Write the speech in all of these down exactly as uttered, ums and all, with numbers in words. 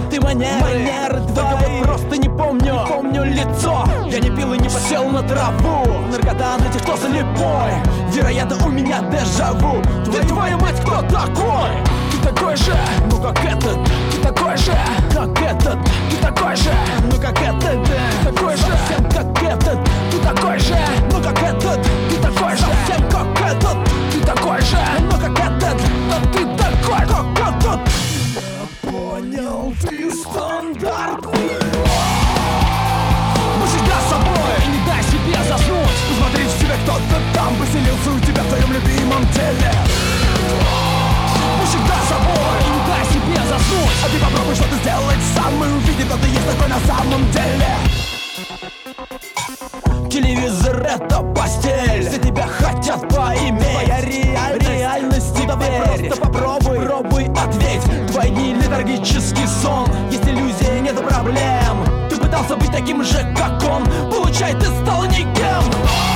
ты манеры, манеры только вот просто не помню, не помню лицо. Я не пил и не посел на траву, наркота на тех, кто слепой. Вероятно, у меня дежаву. Ты, твою мать, кто такой? Ты такой же, ну как этот. Ты такой же, как этот. Ты такой же, ну как этот. Ты такой же, совсем как этот. Ты такой же, ну как этот. Ты такой же, совсем как этот. Ты такой же, ну как этот. Но ты такой, как этот. Я понял, ты стандартный. Мы всегда с собой, и не дай себе заснуть. Посмотри в себя, кто-то там поселился у тебя в твоем любимом теле. Мы всегда с собой, и не дай себе заснуть. А ты попробуй что-то сделать сам и увидеть, кто ты есть такой на самом деле. Телевизор — это постель, все тебя хотят поиметь. Твоя реальность, реальность теперь. Давай просто попробуй, пробуй ответь. Твои дни — летаргический сон. Есть иллюзия, нет проблем. Ты пытался быть таким же, как он. Получай, ты стал никем.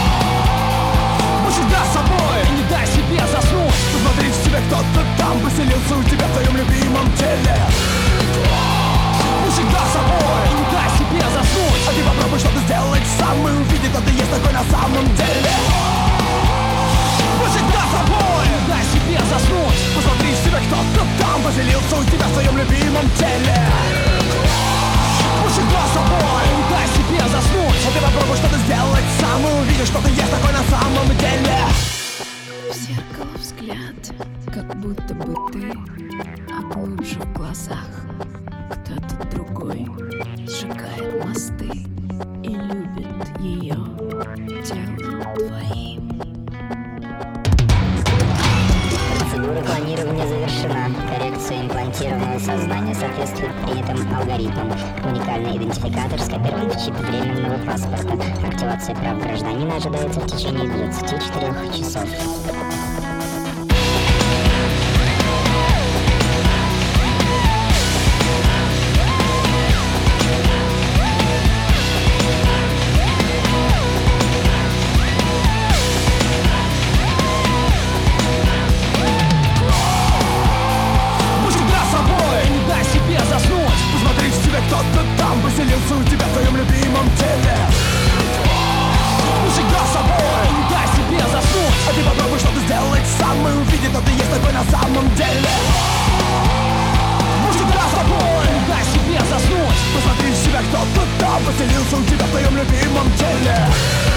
Мы всегда с собой, и не дай себе заснуть. Посмотри в себя, кто-то там поселился у тебя в твоем любимом теле. Мы всегда с собой, и не дай себе заснуть. А ты попробуй что-то сделать сам и увидеть, кто ты есть такой на самом деле. Мы всегда с собой, и не дай себе заснуть. Посмотри в себя, кто-то там поселился у тебя в твоем любимом теле. Мы всегда с собой, и не дай себе заснуть. А ты попробуй что-то сделать сам и увидишь, что ты есть такой на самом деле. В зеркало взгляд, как будто бы ты, а глубже в глазах кто-то другой сжигает мосты и любит ее телом твоим. Процедура клонирования завершена. Коррекция имплантированного сознания соответствует принятым алгоритмам. Уникальный идентификатор скопирован в чип временного паспорта. Активация прав гражданина ожидается в течение двадцати четырёх часов. Кто-то там поселился у тебя в твоем любимом теле. Мы всегда с собой, не дай себе заснуть. А ты попробуй что-то сделать сам и увидеть, кто ты есть такой на самом деле. Мы всегда с собой, не дай себе заснуть. Посмотри в себя, кто-то там поселился у тебя в твоем любимом теле.